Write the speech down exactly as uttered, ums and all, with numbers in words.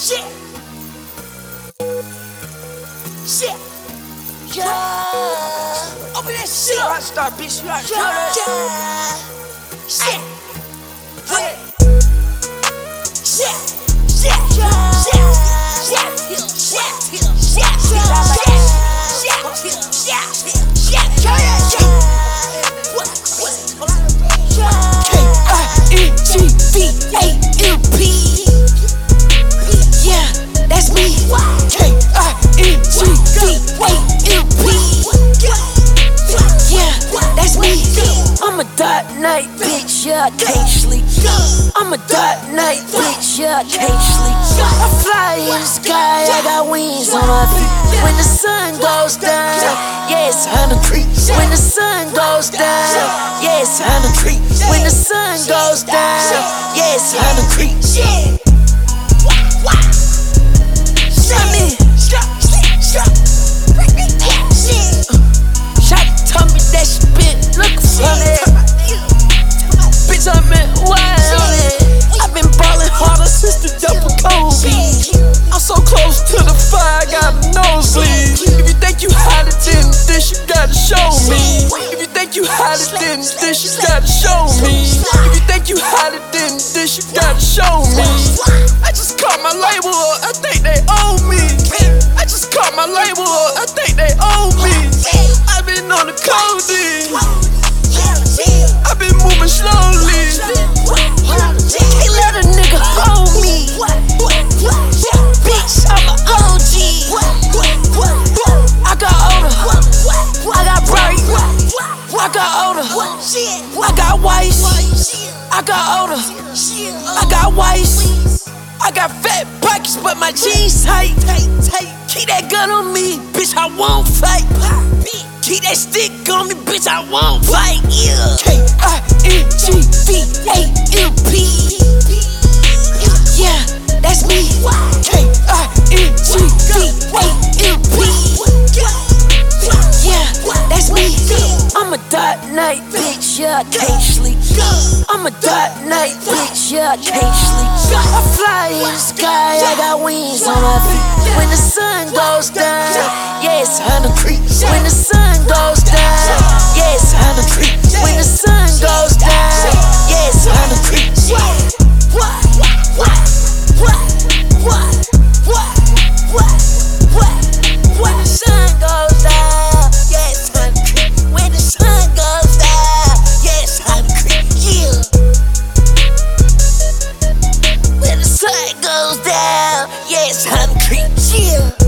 Shit. Shit. Yeah. Open that shit up. Rockstar, bitch. You gotta yeah. Shit. Hey. Shit. Shit. Shit. Shit. Shit. Shit. Shit. K I N G V A M P. Yeah, that's me. K I N G V A M P. Yeah, that's me. I'm a dark night bitch, yeah, I can't sleep. I'm a dark night bitch, yeah, I can't sleep. I fly in the sky, I got wings on my feet. When the sun goes down, yeah, it's time to creep. When the sun goes down, yeah, it's time to creep. When the sun goes down, yeah, it's time to creep. Shawty told me that she been looking for me. Bitch, I'm in wild. I've been ballin' harder since the double Kobe. I'm so close to the fire, I got a nosebleed. If you think you hotter than this, you gotta show me. If you think you hotter than this, you gotta show me. If you think you hotter than this, you gotta show me. I just caught my label up, I think they owe me. I just caught my label up, I think they owe me. I've been on the codeine, I've been moving slowly. Can't let a nigga hold me. Bitch, I'm an O G. I got older, I got bright, I got older, I got white, I got older, I got white. I got fat pockets, but my jeans tight. Keep that gun on me, bitch, I won't fight. Keep that stick on me, bitch, I won't fight. Yeah. K I N G V A M P. Yeah, that's me. K I N G V A M P. Yeah, that's me. I'm a dark night bitch, yeah, I can't sleep. I'm a dark night bitch, yeah, I can't sleep. I fly in the sky, I got wings on my feet. When the sun goes down, yeah, it's time to creep. When the sun goes down, yeah, it's time to creep. When the sun goes down, yeah, it's time to creep. What? What? What? What? What? What? What? When the sun goes down, yeah, it's time to creep. When the sun goes down, yeah, it's time to creep. Yeah. When the sun goes down, yeah, it's time to creep. Yeah.